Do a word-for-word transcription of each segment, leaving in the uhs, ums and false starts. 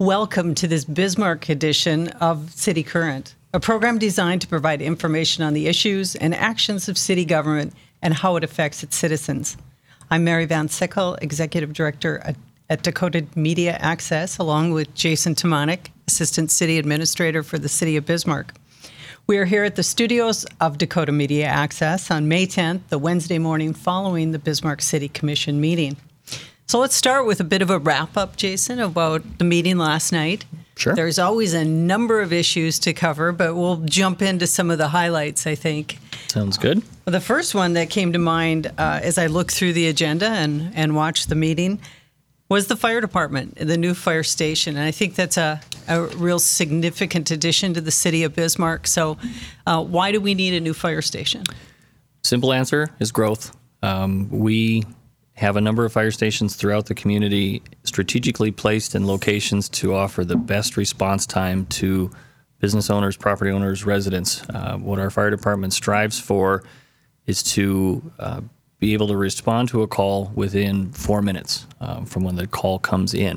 Welcome to this Bismarck edition of City Current, a program designed to provide information on the issues and actions of city government and how it affects its citizens. I'm Mary Van Sickle, Executive Director at, at Dakota Media Access, along with Jason Timonek, Assistant City Administrator for the City of Bismarck. We are here at the studios of Dakota Media Access on May tenth, the Wednesday morning following the Bismarck City Commission meeting. So let's start with a bit of a wrap-up, Jason, about the meeting last night. Sure. There's always a number of issues to cover, but we'll jump into some of the highlights, I think. Sounds good. Well, the first one that came to mind uh, as I looked through the agenda and, and watched the meeting was the fire department, the new fire station. And I think that's a, a real significant addition to the city of Bismarck. So uh, why do we need a new fire station? Simple answer is growth. Um, we have a number of fire stations throughout the community strategically placed in locations to offer the best response time to business owners, property owners, residents. Uh, what our fire department strives for is to uh, be able to respond to a call within four minutes uh, from when the call comes in.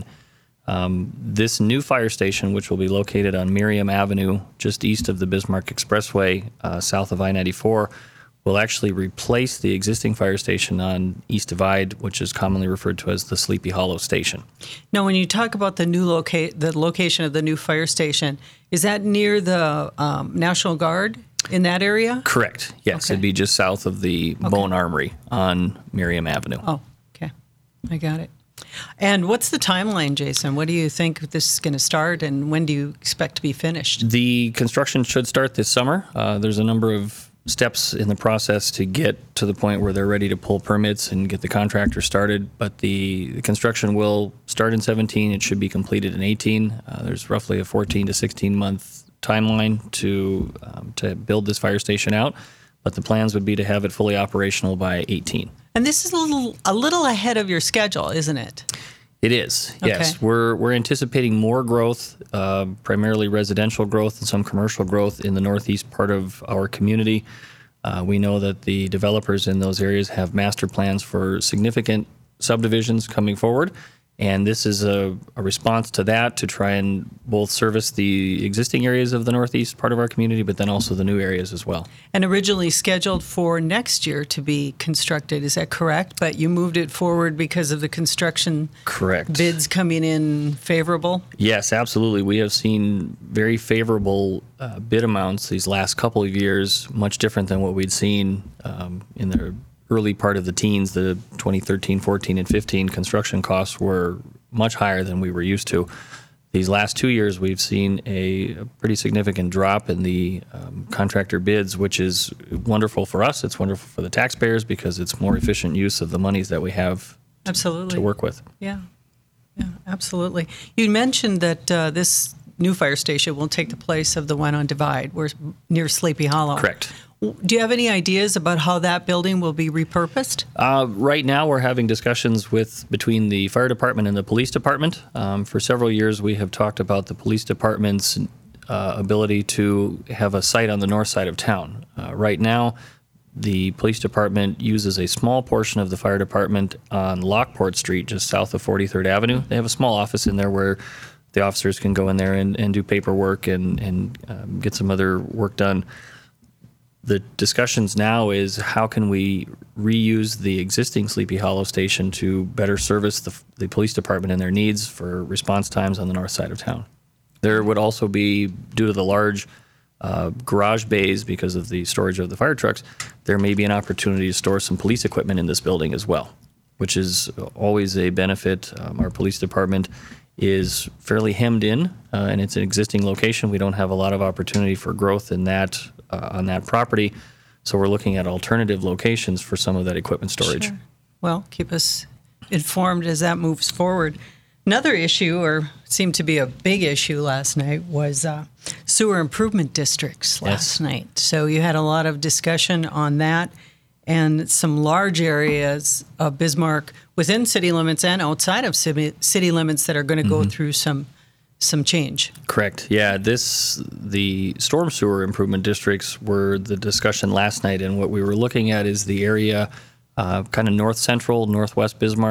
Um, this new fire station, which will be located on Miriam Avenue, just east of the Bismarck Expressway, uh, south of I ninety-four, will actually replace the existing fire station on East Divide, which is commonly referred to as the Sleepy Hollow Station. Now, when you talk about the new loca- the location of the new fire station, is that near the um, National Guard in that area? Correct. Yes, Okay. It'd be just south of the Okay. Bone Armory on Miriam Avenue. Oh, okay. I got it. And what's the timeline, Jason? What do you think this is going to start, and when do you expect to be finished? The construction should start this summer. Uh, there's a number of steps in the process to get to the point where they're ready to pull permits and get the contractor started. But the, the construction will start in seventeen. It should be completed in eighteen. Uh, there's roughly a fourteen to sixteen month timeline to um, to build this fire station out. But the plans would be to have it fully operational by eighteen. And this is a little a little ahead of your schedule, isn't it? It is, yes. Okay. We're we're anticipating more growth, uh, primarily residential growth and some commercial growth in the northeast part of our community. Uh, we know that the developers in those areas have master plans for significant subdivisions coming forward, and this is a, a response to that to try and both service the existing areas of the northeast part of our community, but then also the new areas as well. And originally scheduled for next year to be constructed, is that correct? But you moved it forward because of the construction Correct. bids coming in favorable? Yes, absolutely. We have seen very favorable uh, bid amounts these last couple of years, much different than what we'd seen um, in the early part of the teens. The twenty thirteen, fourteen, and fifteen construction costs were much higher than we were used to. These last two years, we've seen a, a pretty significant drop in the um, contractor bids, which is wonderful for us. It's wonderful for the taxpayers because it's more efficient use of the monies that we have Absolutely. to work with. Yeah, yeah, absolutely. You mentioned that uh, this new fire station will take the place of the one on Divide, where near Sleepy Hollow. Correct. Do you have any ideas about how that building will be repurposed? Uh, right now, we're having discussions with between the fire department and the police department. Um, for several years, we have talked about the police department's uh, ability to have a site on the north side of town. Uh, right now, the police department uses a small portion of the fire department on Lockport Street, just south of forty-third Avenue. They have a small office in there where the officers can go in there and, and do paperwork and, and um, get some other work done. The discussions now is how can we reuse the existing Sleepy Hollow station to better service the, the police department and their needs for response times on the north side of town. There would also be, due to the large uh, garage bays because of the storage of the fire trucks, there may be an opportunity to store some police equipment in this building as well, which is always a benefit. Um, our police department is fairly hemmed in, uh, and it's an existing location. We don't have a lot of opportunity for growth in that uh, on that property, so we're looking at alternative locations for some of that equipment storage. Sure. Well, keep us informed as that moves forward. Another issue, or seemed to be a big issue last night, was uh, sewer improvement districts last Yes. night. So you had a lot of discussion on that, and some large areas of Bismarck within city limits and outside of city, city limits that are going to go through some some change. Correct. Yeah, this the storm sewer improvement districts were the discussion last night, and what we were looking at is the area uh, kind of north central, northwest Bismarck,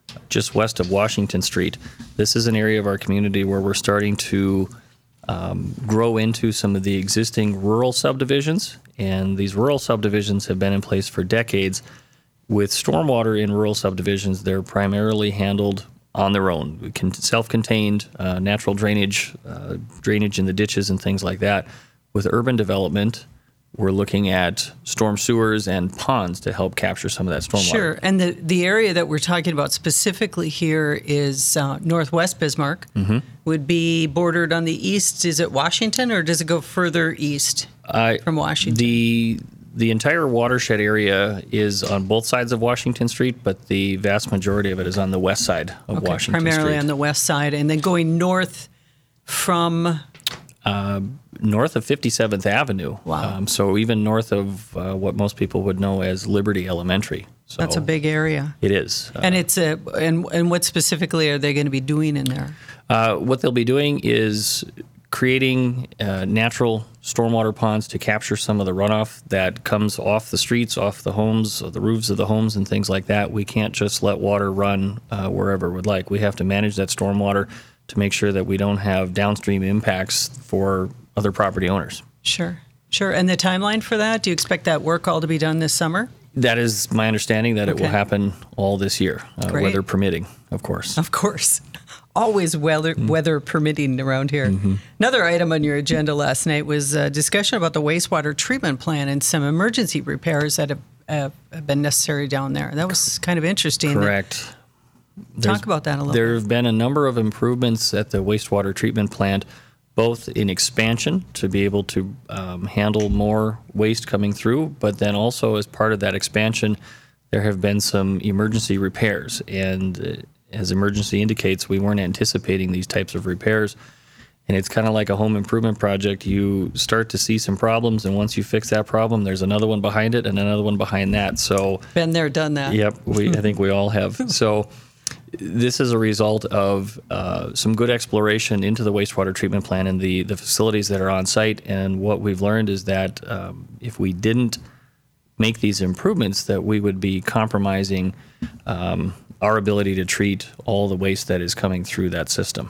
just west of Washington Street. This is an area of our community where we're starting to um, grow into some of the existing rural subdivisions, and these rural subdivisions have been in place for decades. With stormwater in rural subdivisions, they're primarily handled on their own, self-contained, uh, natural drainage, uh, drainage in the ditches and things like that. With urban development, we're looking at storm sewers and ponds to help capture some of that stormwater. Sure, and the, the area that we're talking about specifically here is uh, northwest Bismarck. Mm-hmm. Would be bordered on the east. Is it Washington, or does it go further east uh, from Washington? The the entire watershed area is on both sides of Washington Street, but the vast majority of it is on the west side of okay, Washington primarily Street. on the west side, and then going north from... Uh, north of fifty-seventh Avenue. Wow. Um, so even north of uh, what most people would know as Liberty Elementary. So That's a big area. It is. Uh, and it's a and and what specifically are they going to be doing in there? Uh, what they'll be doing is creating uh, natural stormwater ponds to capture some of the runoff that comes off the streets, off the homes, the roofs of the homes, and things like that. We can't just let water run uh, wherever we'd like. We have to manage that stormwater to make sure that we don't have downstream impacts for other property owners. Sure, sure. And the timeline for that? Do you expect that work all to be done this summer? That is my understanding, that okay. it will happen all this year, uh, weather permitting, of course. Of course. Always weather, mm. weather permitting around here. Mm-hmm. Another item on your agenda last night was a discussion about the wastewater treatment plant and some emergency repairs that have, uh, have been necessary down there. That was kind of interesting. Correct. Talk about that a little there bit. There have been a number of improvements at the wastewater treatment plant, both in expansion to be able to um, handle more waste coming through, but then also as part of that expansion, there have been some emergency repairs. And uh, as emergency indicates, we weren't anticipating these types of repairs. And it's kind of like a home improvement project. You start to see some problems, and once you fix that problem, there's another one behind it and another one behind that. So been there, done that. Yep, we I think we all have. So this is a result of uh, some good exploration into the wastewater treatment plant and the, the facilities that are on site. And what we've learned is that um, if we didn't make these improvements, that we would be compromising um, our ability to treat all the waste that is coming through that system.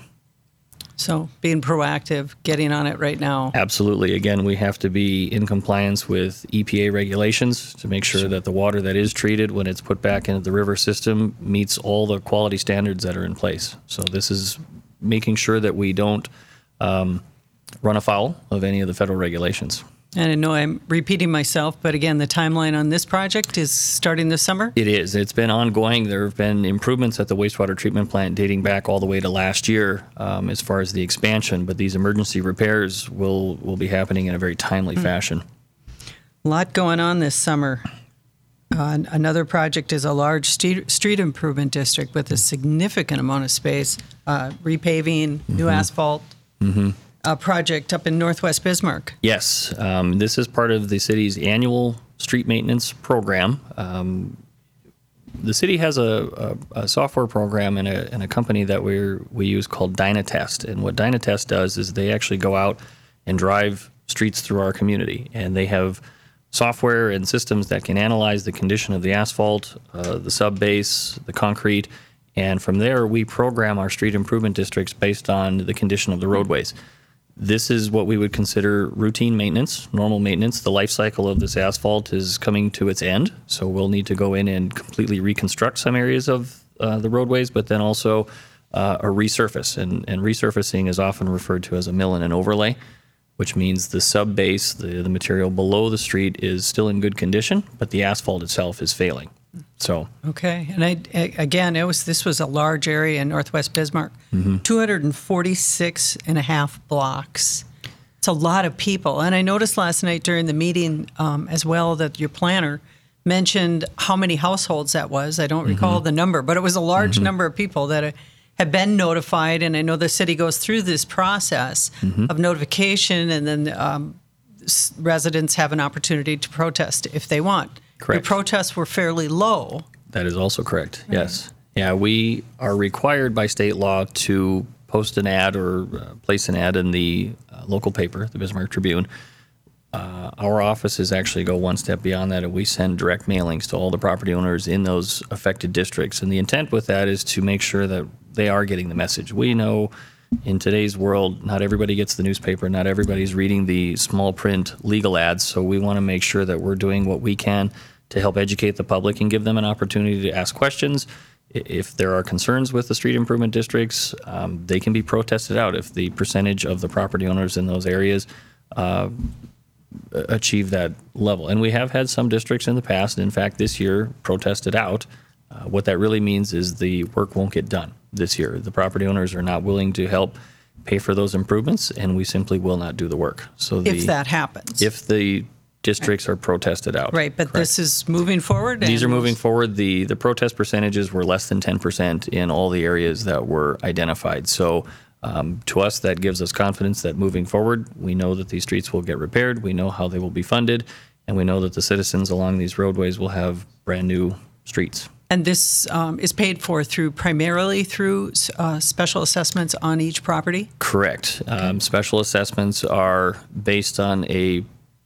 So being proactive, getting on it right now. Absolutely. Again, we have to be in compliance with E P A regulations to make sure that the water that is treated when it's put back into the river system meets all the quality standards that are in place. So this is making sure that we don't um, run afoul of any of the federal regulations. And I know I'm repeating myself, but again, the timeline on this project is starting this summer? It is. It's been ongoing. There have been improvements at the wastewater treatment plant dating back all the way to last year um, as far as the expansion, but these emergency repairs will, will be happening in a very timely mm. fashion. A lot going on this summer. Uh, another project is a large street, street improvement district with a significant amount of space, uh, repaving, mm-hmm. new asphalt. Mm-hmm. A project up in northwest Bismarck. Yes, um, this is part of the city's annual street maintenance program. Um, the city has a, a, a software program and a, and a company that we we use called Dynatest. And what Dynatest does is they actually go out and drive streets through our community. And they have software and systems that can analyze the condition of the asphalt, uh, the sub-base, the concrete. And from there, we program our street improvement districts based on the condition of the roadways. This is what we would consider routine maintenance, normal maintenance. The life cycle of this asphalt is coming to its end, so we'll need to go in and completely reconstruct some areas of uh, the roadways, but then also uh, a resurface. And, and resurfacing is often referred to as a mill and an overlay, which means the sub-base, the, the material below the street, is still in good condition, but the asphalt itself is failing. So okay, and I, again, it was this was a large area in northwest Bismarck, mm-hmm. two hundred forty-six and a half blocks. It's a lot of people, and I noticed last night during the meeting um, as well that your planner mentioned how many households that was. I don't mm-hmm. recall the number, but it was a large mm-hmm. number of people that have been notified, and I know the city goes through this process mm-hmm. of notification, and then um, residents have an opportunity to protest if they want. Correct. The protests were fairly low. That is also correct, right. Yes. Yeah, we are required by state law to post an ad or uh, place an ad in the uh, local paper, the Bismarck Tribune, Uh, our offices actually go one step beyond that, and we send direct mailings to all the property owners in those affected districts. And the intent with that is to make sure that they are getting the message. We know in today's world, not everybody gets the newspaper, not everybody's reading the small print legal ads, so we want to make sure that we're doing what we can to help educate the public and give them an opportunity to ask questions. If there are concerns with the street improvement districts, um, they can be protested out if the percentage of the property owners in those areas uh, achieve that level. And we have had some districts in the past, and in fact this year, protested out. Uh, what that really means is the work won't get done this year. The property owners are not willing to help pay for those improvements, and we simply will not do the work. So the, if that happens. If the districts are protested out. Right, but Correct. This is moving forward? These are and moving forward. The the protest percentages were less than ten percent in all the areas that were identified. So um, to us, that gives us confidence that moving forward, we know that these streets will get repaired, we know how they will be funded, and we know that the citizens along these roadways will have brand new streets. And this um, is paid for through primarily through uh, special assessments on each property? Correct. Okay. Um, special assessments are based on a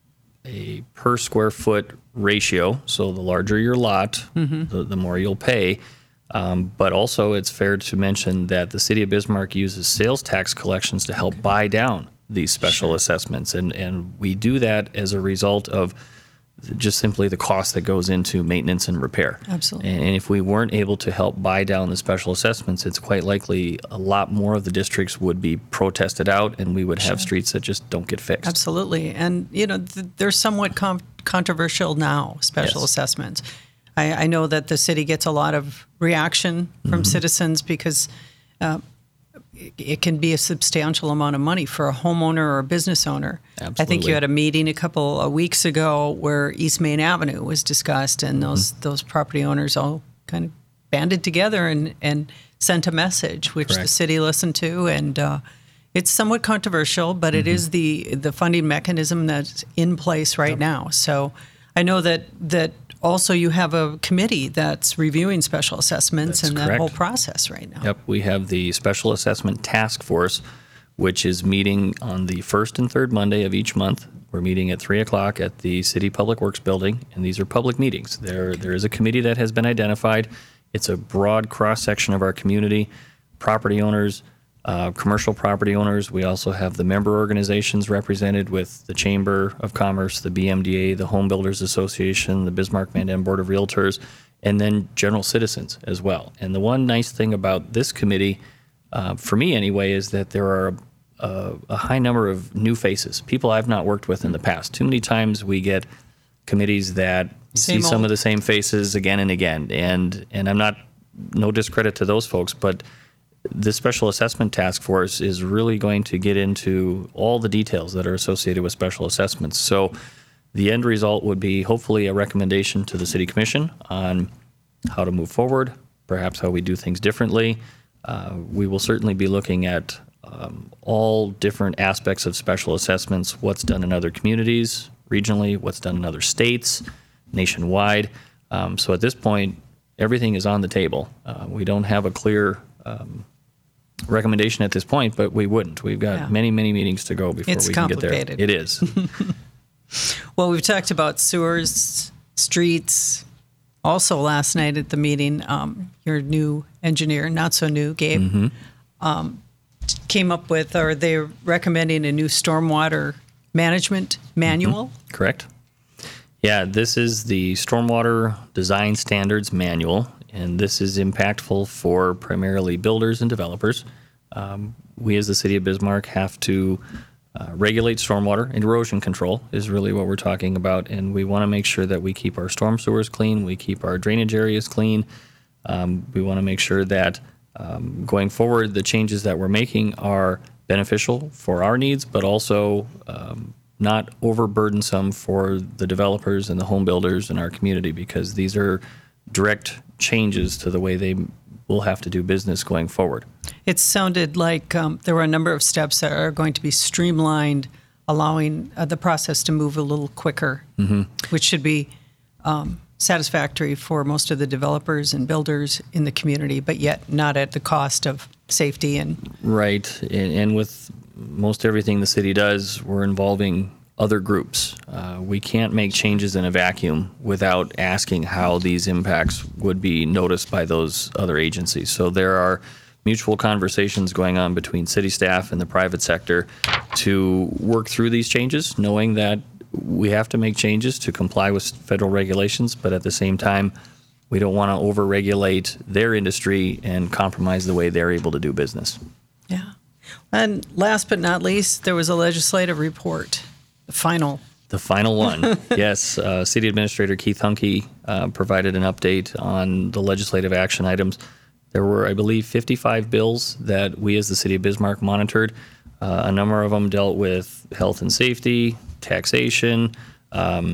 a per square foot ratio. So the larger your lot, mm-hmm. the, the more you'll pay. Um, but also it's fair to mention that the city of Bismarck uses sales tax collections to help okay. buy down these special sure. assessments. And, and we do that as a result of just simply the cost that goes into maintenance and repair. Absolutely. And if we weren't able to help buy down the special assessments, it's quite likely a lot more of the districts would be protested out, and we would have sure. streets that just don't get fixed. Absolutely. And, you know, th- they're somewhat com- controversial now, special yes. assessments. I, I know that the city gets a lot of reaction from mm-hmm. citizens because uh, it can be a substantial amount of money for a homeowner or a business owner. Absolutely. I think you had a meeting a couple of weeks ago where East Main Avenue was discussed, and those mm-hmm. those property owners all kind of banded together and, and sent a message, which Correct. the city listened to. And uh, it's somewhat controversial, but mm-hmm. it is the the funding mechanism that's in place right yep. now. So I know that that. Also, you have a committee that's reviewing special assessments that's and correct. that whole process right now. Yep, we have the Special Assessment Task Force, which is meeting on the first and third Monday of each month. We're meeting at three o'clock at the City Public Works Building, and these are public meetings. There, there is a committee that has been identified. It's a broad cross-section of our community, property owners, Uh, commercial property owners. We also have the member organizations represented with the Chamber of Commerce, the B M D A, the Home Builders Association, the Bismarck-Mandan Board of Realtors, and then general citizens as well. And the one nice thing about this committee, uh, for me anyway, is that there are a, a high number of new faces, people I've not worked with in the past. Too many times we get committees that same see some old. of the same faces again and again. And, and I'm not, no discredit to those folks, but the Special Assessment Task Force is really going to get into all the details that are associated with special assessments. So the end result would be hopefully a recommendation to the City Commission on how to move forward, perhaps how we do things differently. Uh, we will certainly be looking at um, all different aspects of special assessments, what's done in other communities, regionally, what's done in other states, nationwide. Um, so at this point, everything is on the table. Uh, we don't have a clear um, recommendation at this point, but we wouldn't. We've got Yeah. many, many meetings to go before It's we can get there. complicated. It is. Well, we've talked about sewers, streets. Also last night at the meeting, um, your new engineer, not so new, Gabe, Mm-hmm. um, came up with, or they're recommending a new stormwater management manual. Mm-hmm. Correct. Yeah, this is the Stormwater Design Standards Manual, and this is impactful for primarily builders and developers. Um, we as the City of Bismarck have to uh, regulate stormwater, and erosion control is really what we're talking about, and we want to make sure that we keep our storm sewers clean, we keep our drainage areas clean. Um, we want to make sure that um, going forward, the changes that we're making are beneficial for our needs, but also um, not overburdensome for the developers and the home builders in our community, because these are direct changes to the way they will have to do business going forward. It sounded like um, there were a number of steps that are going to be streamlined, allowing uh, the process to move a little quicker, mm-hmm. which should be um, satisfactory for most of the developers and builders in the community, but yet not at the cost of safety. And right, and, and with most everything the city does, we're involving other groups. Uh, we can't make changes in a vacuum without asking how these impacts would be noticed by those other agencies. So there are mutual conversations going on between city staff and the private sector to work through these changes, knowing that we have to make changes to comply with federal regulations, but at the same time, we don't want to over-regulate their industry and compromise the way they're able to do business. Yeah. And last but not least, there was a legislative report, the final. The final one, yes. Uh, City Administrator Keith Hunke uh, provided an update on the legislative action items. There were, I believe, fifty-five bills that we as the City of Bismarck monitored. Uh, a number of them dealt with health and safety, taxation. Um,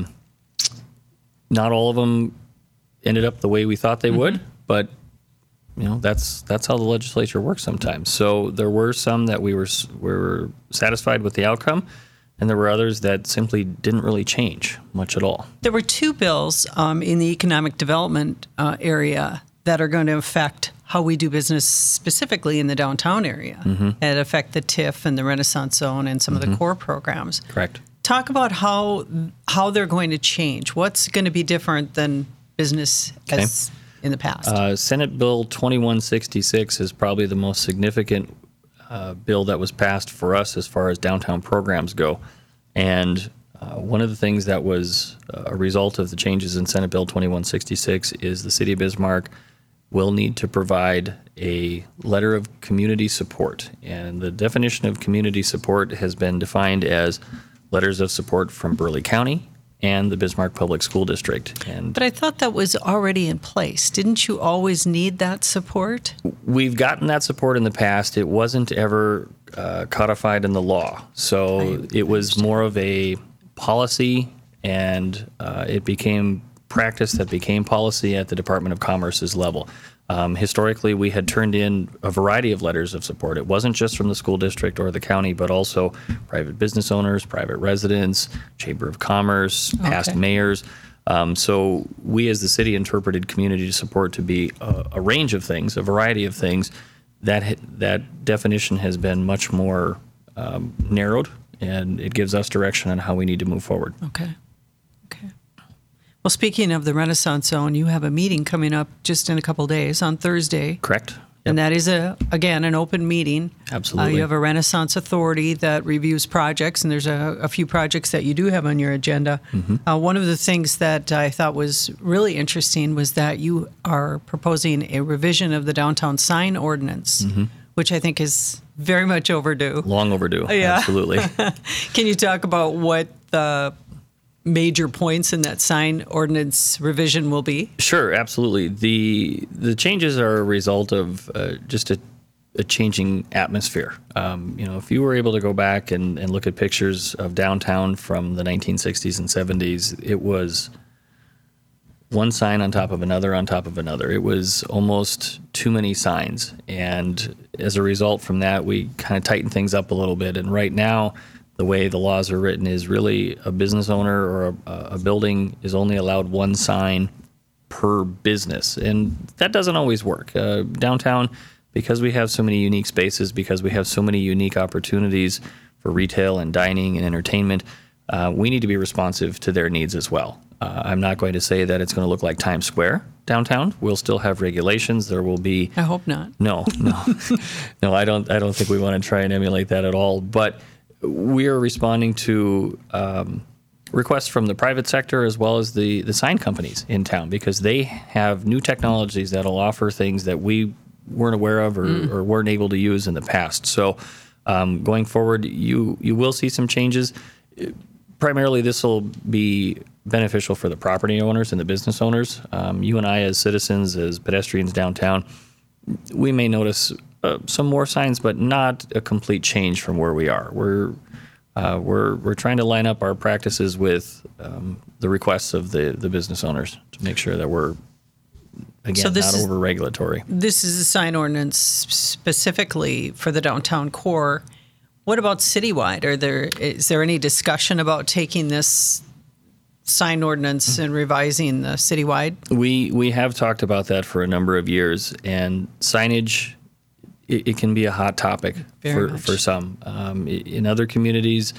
not all of them ended up the way we thought they mm-hmm. would, but you know that's that's how the legislature works sometimes. So there were some that we were we were satisfied with the outcome, and there were others that simply didn't really change much at all. There were two bills um, in the economic development uh, area that are going to affect how we do business specifically in the downtown area. Mm-hmm. That affect the T I F and the Renaissance Zone and some mm-hmm. of the core programs. Correct. Talk about how how they're going to change. What's going to be different than business okay. as in the past? Uh, Senate Bill twenty-one sixty-six is probably the most significant uh, bill that was passed for us as far as downtown programs go. And uh, one of the things that was a result of the changes in Senate Bill twenty-one sixty-six is the City of Bismarck will need to provide a letter of community support. And the definition of community support has been defined as letters of support from Burleigh County and the Bismarck Public School District. And but I thought that was already in place. Didn't you always need that support? We've gotten that support in the past. It wasn't ever uh, codified in the law. So I, it was more of a policy, and uh, it became practice that became policy at the Department of Commerce's level. Um, historically, we had turned in a variety of letters of support. It wasn't just from the school district or the county, but also private business owners, private residents, Chamber of Commerce, okay. past mayors. Um, so we as the city interpreted community support to be a, a range of things, a variety of things. That that definition has been much more um, narrowed, and it gives us direction on how we need to move forward. Okay. Okay. Well, speaking of the Renaissance Zone, you have a meeting coming up just in a couple of days on Thursday. Correct. Yep. And that is, a again, an open meeting. Absolutely. Uh, you have a Renaissance Authority that reviews projects, and there's a, a few projects that you do have on your agenda. Mm-hmm. Uh, one of the things that I thought was really interesting was that you are proposing a revision of the downtown sign ordinance, mm-hmm. which I think is very much overdue. Long overdue. Yeah. Absolutely. Can you talk about what the major points in that sign ordinance revision will be? Sure, absolutely. The the changes are a result of uh, just a, a changing atmosphere. Um, you know, if you were able to go back and, and look at pictures of downtown from the nineteen sixties and seventies, it was one sign on top of another on top of another. It was almost too many signs. And as a result from that, we kind of tightened things up a little bit. And right now, the way the laws are written is really a business owner or a, a building is only allowed one sign per business. And that doesn't always work. Uh, downtown, because we have so many unique spaces, because we have so many unique opportunities for retail and dining and entertainment, uh, we need to be responsive to their needs as well. Uh, I'm not going to say that it's going to look like Times Square downtown. We'll still have regulations. There will be... I hope not. No, no. no, I don't, I don't think we want to try and emulate that at all. But we are responding to um, requests from the private sector as well as the, the sign companies in town, because they have new technologies that'll offer things that we weren't aware of or, mm. or weren't able to use in the past. So um, going forward, you you will see some changes. Primarily, this will be beneficial for the property owners and the business owners. Um, you and I, as citizens, as pedestrians downtown, we may notice Uh, some more signs, but not a complete change from where we are. We're uh, we're we're trying to line up our practices with um, the requests of the, the business owners to make sure that we're again so not over regulatory. This is a sign ordinance specifically for the downtown core. What about citywide? Are there is there any discussion about taking this sign ordinance and revising the citywide? We we have talked about that for a number of years, and signage. It, it can be a hot topic for, for some. Um, in other communities,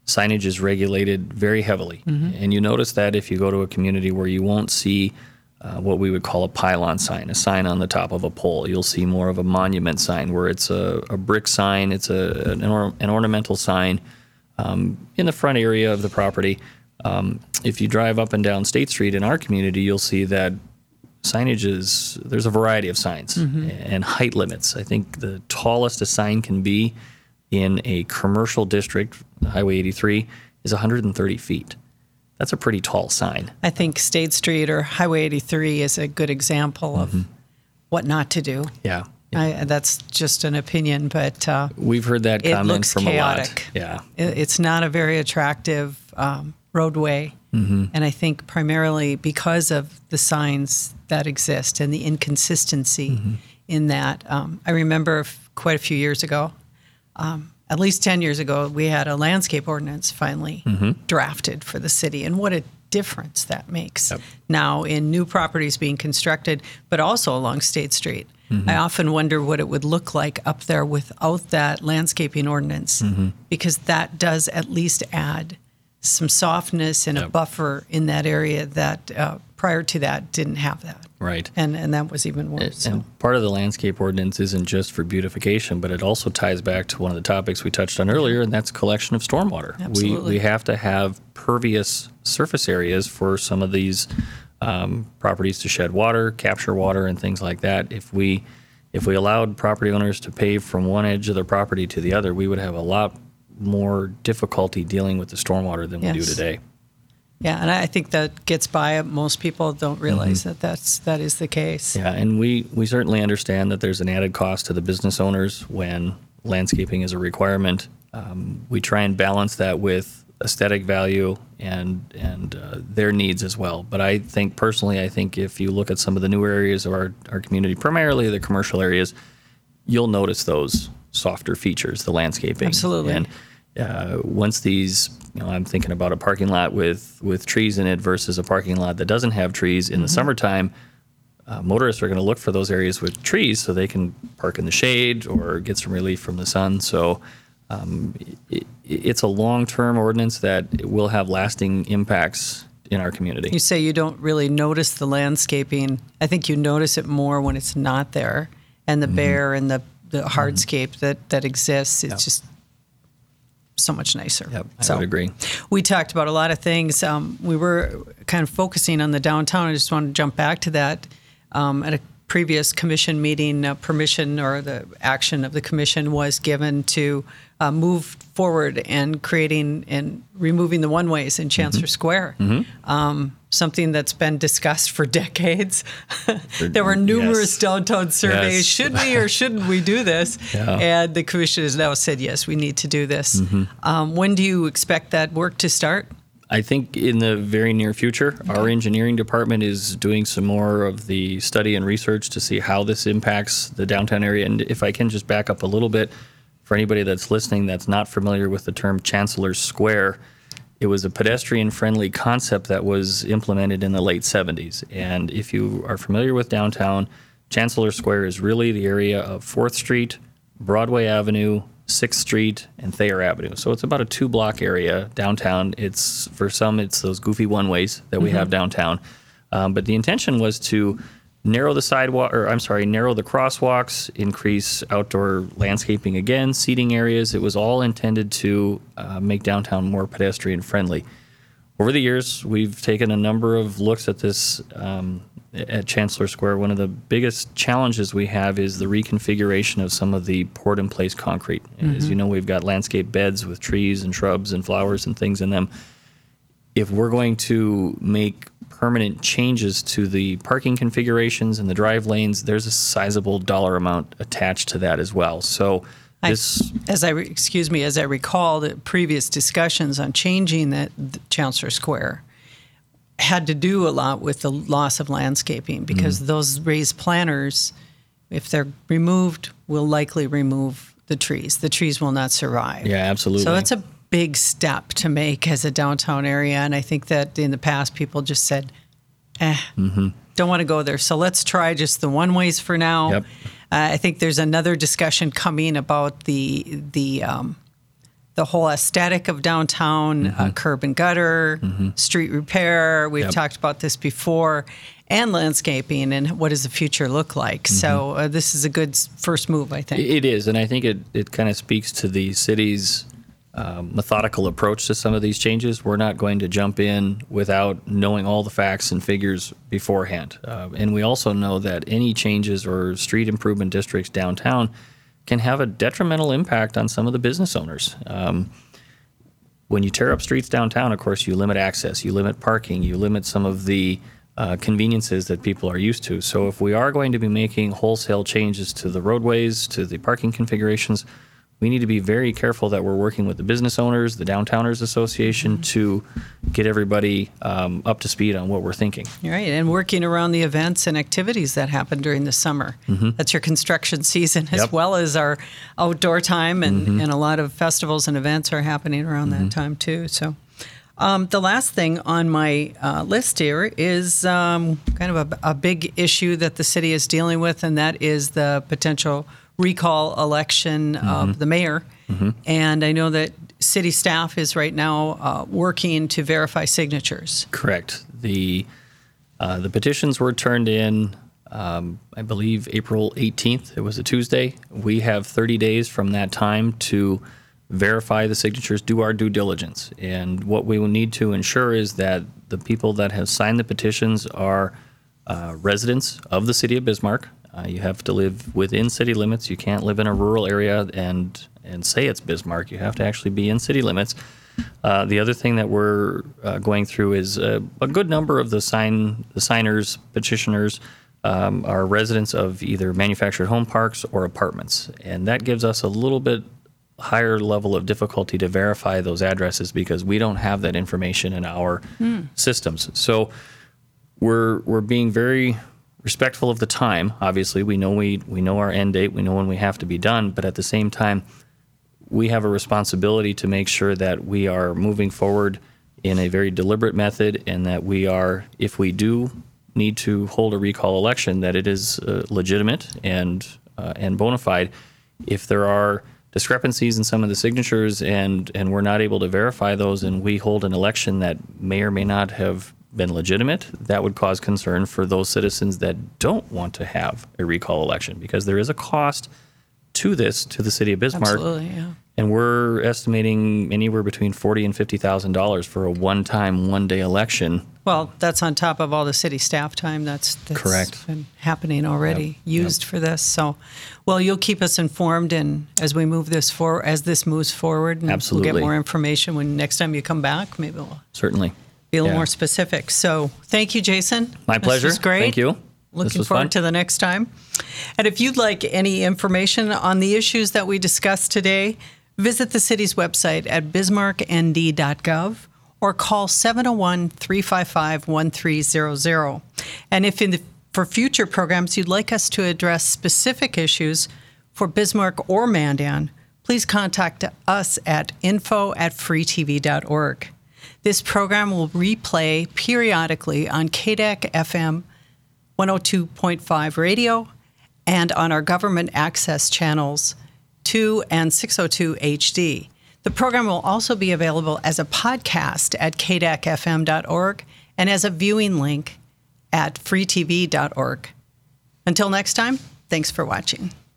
signage is regulated very heavily. Mm-hmm. And you notice that if you go to a community where you won't see uh, what we would call a pylon sign, a sign on the top of a pole. You'll see more of a monument sign where it's a, a brick sign, it's a, an, or, an ornamental sign um, in the front area of the property. Um, if you drive up and down State Street in our community, you'll see that signage is, there's a variety of signs mm-hmm. and height limits. I think the tallest a sign can be in a commercial district, Highway eighty-three, is one hundred thirty feet. That's a pretty tall sign. I think State Street or Highway eighty-three is a good example mm-hmm. of what not to do. Yeah. I, that's just an opinion, but uh, we've heard that it comment looks from chaotic. a lot. Yeah. It, it's not a very attractive um, roadway, mm-hmm. and I think primarily because of the signs that exist and the inconsistency mm-hmm. in that. Um, I remember f- quite a few years ago, um, at least ten years ago, we had a landscape ordinance finally mm-hmm. drafted for the city, and what a difference that makes yep. now in new properties being constructed, but also along State Street. Mm-hmm. I often wonder what it would look like up there without that landscaping ordinance, mm-hmm. because that does at least add some softness and yep. a buffer in that area that uh, prior to that didn't have that. Right. And and that was even worse. And, so. and part of the landscape ordinance isn't just for beautification, but it also ties back to one of the topics we touched on earlier, and that's collection of stormwater. Absolutely. We, we have to have pervious surface areas for some of these um, properties to shed water, capture water, and things like that. If we if we allowed property owners to pave from one edge of their property to the other, we would have a lot more difficulty dealing with the stormwater than yes. we do today. Yeah, and I think that gets by. Most people don't realize mm-hmm. that that's, that is the case. Yeah, and we, we certainly understand that there's an added cost to the business owners when landscaping is a requirement. Um, we try and balance that with aesthetic value and and uh, their needs as well. But I think personally, I think if you look at some of the newer areas of our, our community, primarily the commercial areas, you'll notice those softer features, the landscaping. Absolutely. And uh, once these, you know, I'm thinking about a parking lot with, with trees in it versus a parking lot that doesn't have trees. In mm-hmm. the summertime, uh, motorists are going to look for those areas with trees so they can park in the shade or get some relief from the sun. So um, it, it's a long-term ordinance that will have lasting impacts in our community. You say you don't really notice the landscaping. I think you notice it more when it's not there, and the mm-hmm. bare and the, the hardscape mm-hmm. that, that exists. It's yep. just so much nicer. Yep, I so would agree. We talked about a lot of things. Um, we were kind of focusing on the downtown. I just want to jump back to that. Um, at a previous commission meeting, uh, permission or the action of the commission was given to uh, move forward and creating and removing the one-ways in Chancellor mm-hmm. Square. Mm-hmm. Um, something that's been discussed for decades. There were numerous yes. downtown surveys. Yes. Should we or shouldn't we do this? Yeah. And the commission has now said, yes, we need to do this. Mm-hmm. Um, when do you expect that work to start? I think in the very near future. Okay. Our engineering department is doing some more of the study and research to see how this impacts the downtown area. And if I can just back up a little bit, for anybody that's listening that's not familiar with the term Chancellor Square, it was a pedestrian-friendly concept that was implemented in the late seventies. And if you are familiar with downtown, Chancellor Square is really the area of fourth Street, Broadway Avenue, sixth Street, and Thayer Avenue. So it's about a two-block area downtown. It's for some, it's those goofy one-ways that we mm-hmm. have downtown. Um, but the intention was to narrow the sidewalk, or I'm sorry, narrow the crosswalks, increase outdoor landscaping again, seating areas. It was all intended to uh, make downtown more pedestrian-friendly. Over the years, we've taken a number of looks at this um, at Chancellor Square. One of the biggest challenges we have is the reconfiguration of some of the poured-in-place concrete. Mm-hmm. As you know, we've got landscape beds with trees and shrubs and flowers and things in them. If we're going to make permanent changes to the parking configurations and the drive lanes, there's a sizable dollar amount attached to that as well. So this, I, as I re, excuse me, as I recall, the previous discussions on changing that Chancellor Square had to do a lot with the loss of landscaping, because mm-hmm. those raised planters, if they're removed, will likely remove the trees. The trees will not survive. Yeah, absolutely. So that's a big step to make as a downtown area, and I think that in the past people just said, eh, mm-hmm. don't want to go there. So let's try just the one-ways for now. Yep. Uh, I think there's another discussion coming about the the um, the whole aesthetic of downtown, mm-hmm. uh, curb and gutter, mm-hmm. street repair. We've yep. talked about this before, and landscaping and what does the future look like. Mm-hmm. So uh, this is a good first move, I think. It is, and I think it, it kind of speaks to the city's uh, methodical approach to some of these changes. We're not going to jump in without knowing all the facts and figures beforehand. Uh, and we also know that any changes or street improvement districts downtown can have a detrimental impact on some of the business owners. Um, when you tear up streets downtown, of course, you limit access, you limit parking, you limit some of the uh, conveniences that people are used to. So if we are going to be making wholesale changes to the roadways, to the parking configurations, we need to be very careful that we're working with the business owners, the Downtowners Association, to get everybody um, up to speed on what we're thinking. Right, and working around the events and activities that happen during the summer. Mm-hmm. That's your construction season as yep. well as our outdoor time, and, mm-hmm. and a lot of festivals and events are happening around mm-hmm. that time too. So um, the last thing on my uh, list here is um, kind of a, a big issue that the city is dealing with, and that is the potential recall election mm-hmm. of the mayor. Mm-hmm. And I know that city staff is right now uh, working to verify signatures. Correct. The uh, the petitions were turned in, um, I believe, April eighteenth. It was a Tuesday. We have thirty days from that time to verify the signatures, do our due diligence. And what we will need to ensure is that the people that have signed the petitions are uh, residents of the city of Bismarck. Uh, you have to live within city limits. You can't live in a rural area and and say it's Bismarck. You have to actually be in city limits. Uh, the other thing that we're uh, going through is uh, a good number of the sign the signers, petitioners, um, are residents of either manufactured home parks or apartments, and that gives us a little bit higher level of difficulty to verify those addresses because we don't have that information in our mm. systems. So we're we're being very respectful of the time. Obviously, we know we we know our end date. We know when we have to be done. But at the same time, we have a responsibility to make sure that we are moving forward in a very deliberate method, and that we are, if we do need to hold a recall election, that it is uh, legitimate and uh, and bona fide. If there are discrepancies in some of the signatures and and we're not able to verify those, and we hold an election that may or may not have been legitimate, that would cause concern for those citizens that don't want to have a recall election, because there is a cost to this, to the city of Bismarck. Absolutely, yeah. And we're estimating anywhere between forty and fifty thousand dollars for a one-time, one-day election. Well, that's on top of all the city staff time that's, that's correct been happening already, yep. used yep. for this. So, well, you'll keep us informed, and as we move this forward, as this moves forward, and absolutely, we'll get more information when next time you come back. Maybe we'll certainly be a little yeah. more specific. So thank you, Jason. My pleasure. This was great. Thank you. Looking forward fun. to the next time. And if you'd like any information on the issues that we discussed today, visit the city's website at bismarck n d dot gov or call seven oh one, three five five, one three zero zero. And if in the, for future programs you'd like us to address specific issues for Bismarck or Mandan, please contact us at info at free t v dot org. This program will replay periodically on K D A C F M one oh two point five radio and on our government access channels two and six oh two H D. The program will also be available as a podcast at k d a c f m dot org and as a viewing link at free t v dot org. Until next time, thanks for watching.